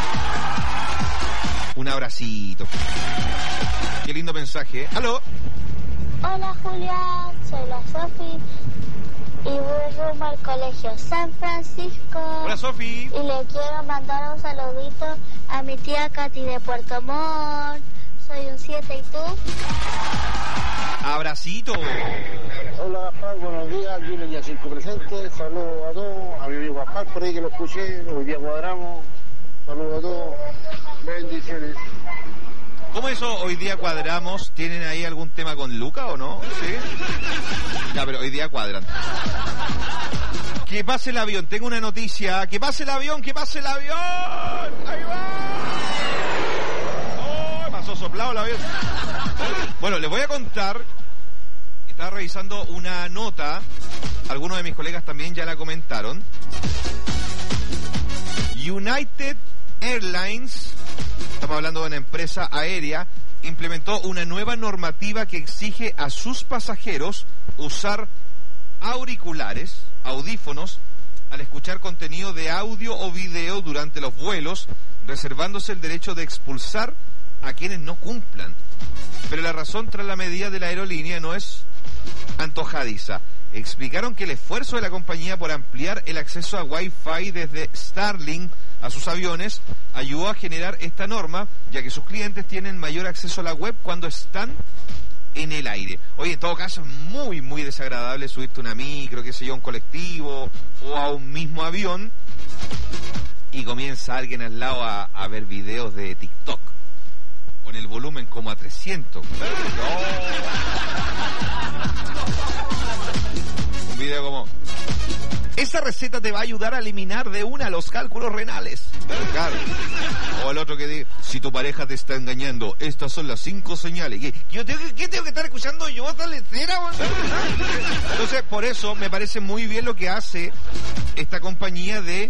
Un abracito. Qué lindo mensaje, ¿eh? ¡Aló! Hola, Julián, soy la Sofi y voy rumbo al colegio San Francisco. Hola, Sofi. Y le quiero mandar un saludito a mi tía Katy de Puerto Montt. Soy un siete, ¿y tú? Abracito. Hola, Gaspar, buenos días. Viene ya cinco presentes. Saludos a todos. A mi amigo Gaspar, por ahí que lo escuché. Hoy día cuadramos. Saludos a todos. Bendiciones. ¿Cómo eso hoy día cuadramos? ¿Tienen ahí algún tema con Luca o no? Sí. Ya, pero hoy día cuadran. Que pase el avión. Tengo una noticia. Que pase el avión, que pase el avión. Ahí va. Oh, pasó soplado el avión. Bueno, les voy a contar. Estaba revisando una nota. Algunos de mis colegas también ya la comentaron. United Airlines, estamos hablando de una empresa aérea, implementó una nueva normativa que exige a sus pasajeros usar auriculares, audífonos, al escuchar contenido de audio o video durante los vuelos, reservándose el derecho de expulsar a quienes no cumplan. Pero la razón tras la medida de la aerolínea no es antojadiza. Explicaron que el esfuerzo de la compañía por ampliar el acceso a Wi-Fi desde Starlink a sus aviones ayudó a generar esta norma, ya que sus clientes tienen mayor acceso a la web cuando están en el aire. Oye, en todo caso es muy, muy desagradable subirte a una micro, qué sé yo, un colectivo o a un mismo avión y comienza alguien al lado a, a ver videos de TikTok con el volumen como a trescientos. Un video como: esa receta te va a ayudar a eliminar de una los cálculos renales. Claro. O el otro que dice: si tu pareja te está engañando, estas son las cinco señales. ¿Qué, yo tengo, que, ¿qué tengo que estar escuchando yo esta lecera? Entonces, por eso me parece muy bien lo que hace esta compañía de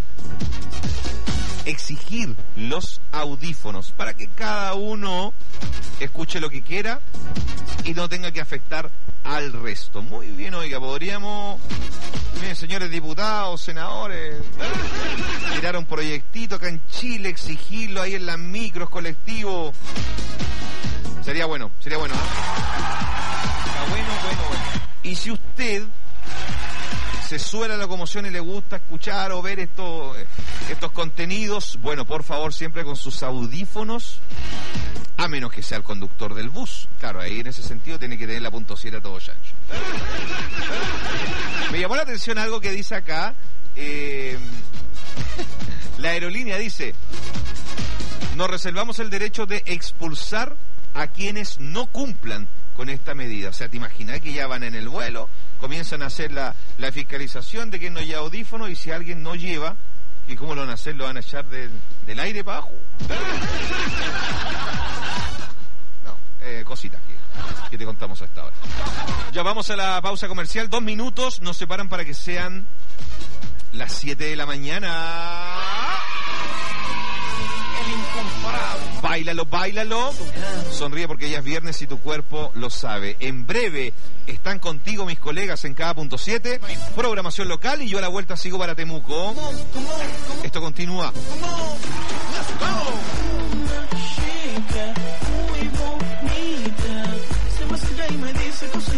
exigir los audífonos para que cada uno escuche lo que quiera y no tenga que afectar al resto. Muy bien, oiga, podríamos, miren, señores diputados, senadores, tirar un proyectito acá en Chile, exigirlo ahí en las micros, colectivos. Sería bueno, sería bueno, ¿eh? Está bueno, bueno, bueno. Y si usted se suena la locomoción y le gusta escuchar o ver estos, estos contenidos, bueno, por favor, siempre con sus audífonos, a menos que sea el conductor del bus. Claro, ahí en ese sentido tiene que tener la punto siete a todo chancho. Me llamó la atención algo que dice acá. Eh, la aerolínea dice: nos reservamos el derecho de expulsar a quienes no cumplan con esta medida. O sea, te imaginas que ya van en el vuelo, comienzan a hacer la, la fiscalización de que no haya audífono, y si alguien no lleva, ¿y cómo lo van a hacer? ¿Lo van a echar del, del aire para abajo? No, eh, cositas que, que te contamos a esta hora. Ya vamos a la pausa comercial, dos minutos nos separan para que sean las siete de la mañana. El incomparable. Báilalo, báilalo. Sonríe porque ya es viernes y tu cuerpo lo sabe. En breve están contigo mis colegas en cada punto siete, programación local, y yo a la vuelta sigo para Temuco. Esto continúa. Chica, muy bonita, se me acerca y me dice cosas